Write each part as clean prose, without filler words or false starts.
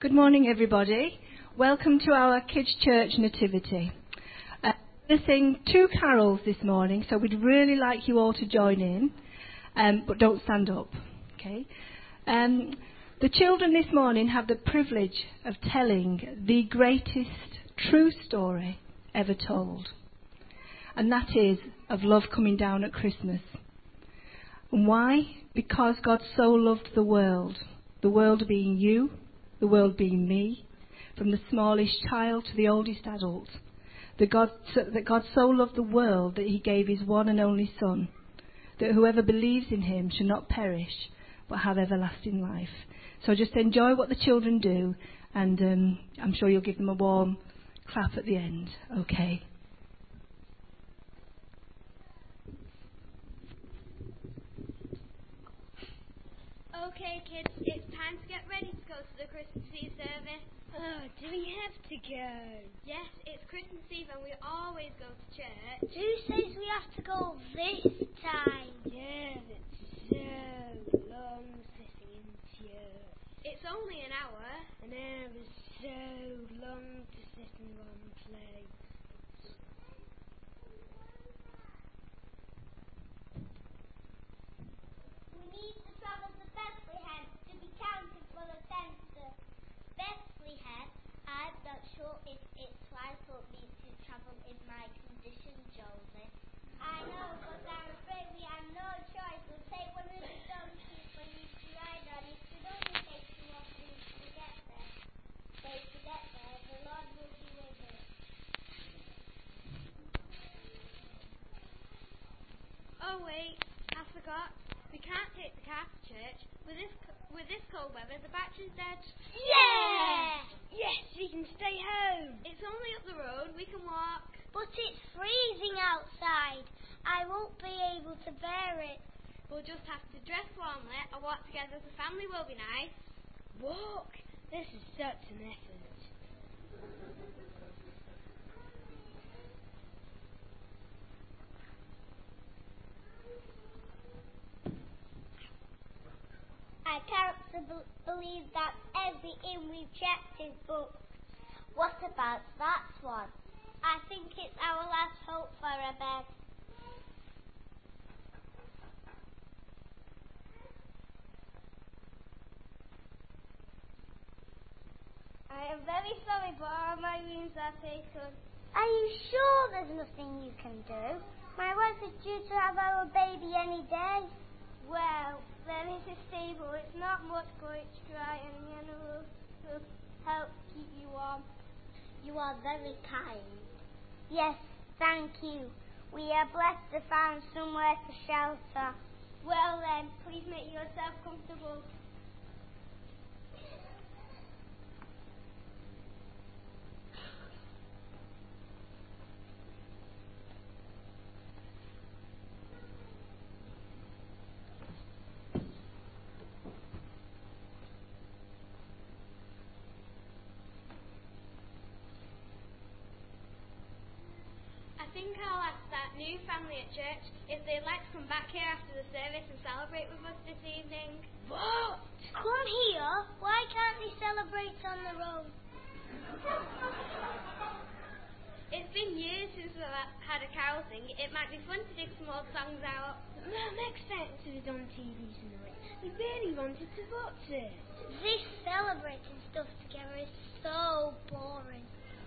Good morning, everybody. Welcome to our Kids Church Nativity. We're going to sing 2 carols this morning, so we'd really like you all to join in, but don't stand up, okay? The children this morning have the privilege of telling the greatest true story ever told, and that is of love coming down at Christmas. And why? Because God so loved the world being you, the world being me, from the smallest child to the oldest adult, that God so loved the world that he gave his one and only Son, that whoever believes in him shall not perish but have everlasting life. So just enjoy what the children do, and I'm sure you'll give them a warm clap at the end. Okay. Okay, kids, it's time to get ready to go to the Christmas Eve service. Oh, do we have to go? Yes, it's Christmas Eve and we always go to church. Who says we have to go this time? Yeah, it's so long sitting in church. It's only an hour. An hour is so long to sit in one place. We need to travel to Bethlehem to be counted for the census. Bethlehem? I'm not sure if it's right for me to travel in my condition, Josie. I know, but I'm afraid we have no choice. We'll take one of the donkeys for you to ride on. It should only take 2 or 3 to get there. So to get there, the Lord will be with us. Oh wait, I forgot. We can't take the car to church. With this cold weather, the battery's dead. Yeah! Yes, we can stay home. It's only up the road. We can walk. But it's freezing outside. I won't be able to bear it. We'll just have to dress warmly and walk together as a family will be nice. Walk? This is such an effort. I can't believe that every inn we've checked is booked. What about that one? I think it's our last hope for a bed. I am very sorry, but all my rooms are taken. Are you sure there's nothing you can do? My wife is due to have our baby any day. Well, there is a stable. It's not much, but it's dry, and Hannah will help keep you warm. You are very kind. Yes, thank you. We are blessed to find somewhere to shelter. Well then, please make yourself comfortable. I think I'll ask that new family at church if they'd like to come back here after the service and celebrate with us this evening. What? Come here? Why can't they celebrate on the road? It's been years since we've had a carol sing. It might be fun to dig some old songs out. Mum expected it on TV tonight. We really wanted to watch it. This celebrating stuff together is so boring.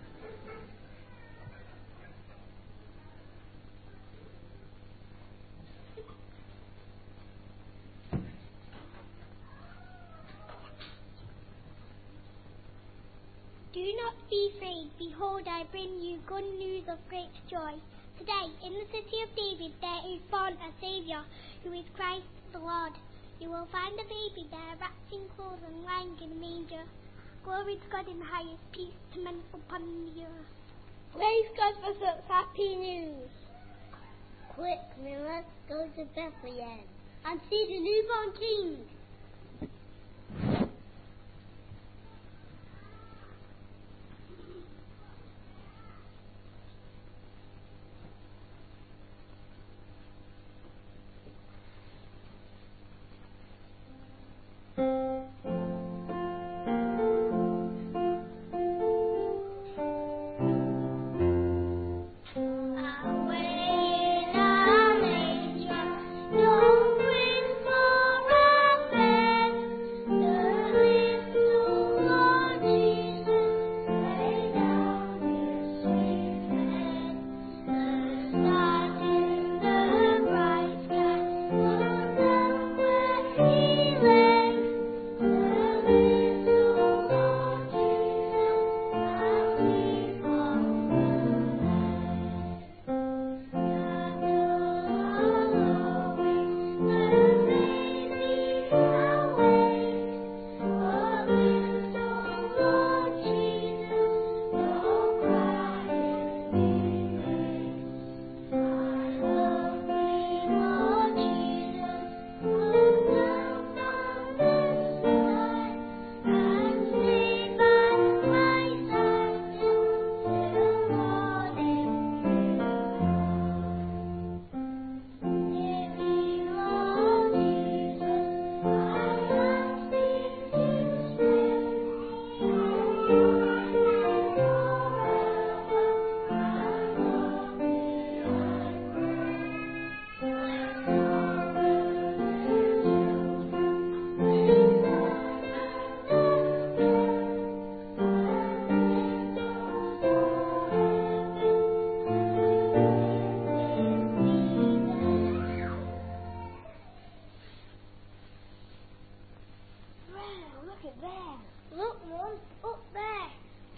Do not be afraid. Behold, I bring you good news of great joy. Today, in the city of David, there is born a Saviour, who is Christ the Lord. You will find a baby there, wrapped in clothes and lying in a manger. Glory to God in the highest, peace to men upon the earth. Praise God for such happy news. Quick, let's go to Bethlehem and see the newborn King.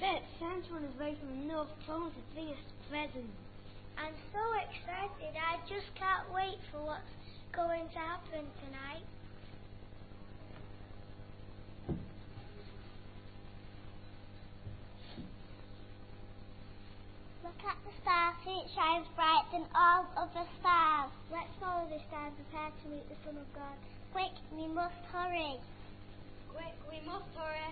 bet Santa on his way from the North Pole to bring us presents. I'm so excited. I just can't wait for what's going to happen tonight. Look at the stars. It shines bright than all other stars. Let's follow the star and prepare to meet the Son of God. Quick, we must hurry. Quick, we must hurry.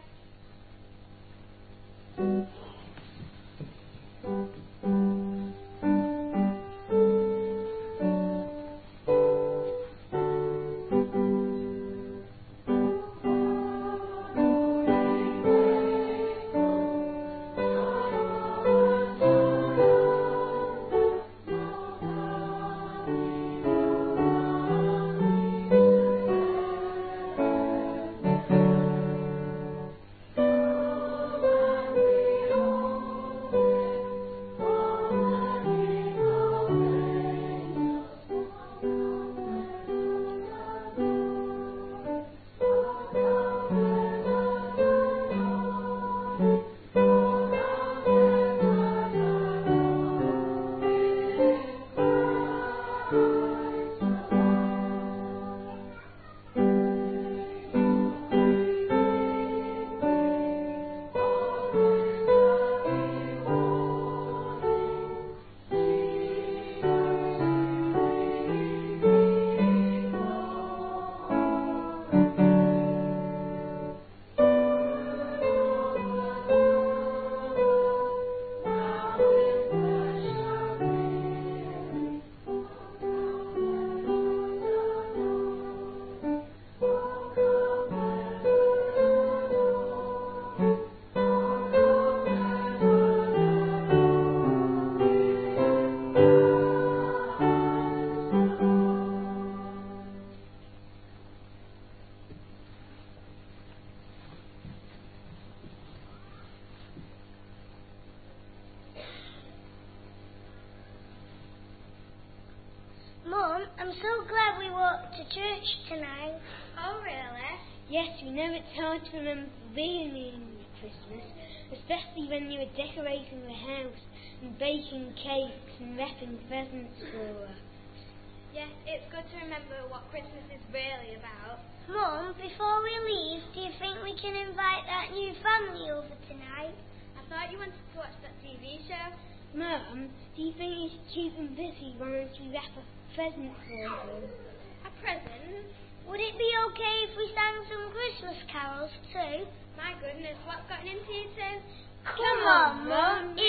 Mum, I'm so glad we walked to church tonight. Oh, really? Yes, we know it's hard to remember being in Christmas, especially when you were decorating the house and baking cakes and wrapping presents for us. Yes, it's good to remember what Christmas is really about. Mum, before we leave, do you think we can invite that new family over tonight? I thought you wanted to watch that TV show. Mum, do you think you should keep them busy once we wrap a present for them? A present? Would it be okay if we sang some Christmas carols too? My goodness, what's gotten into you two? Come on, Mum.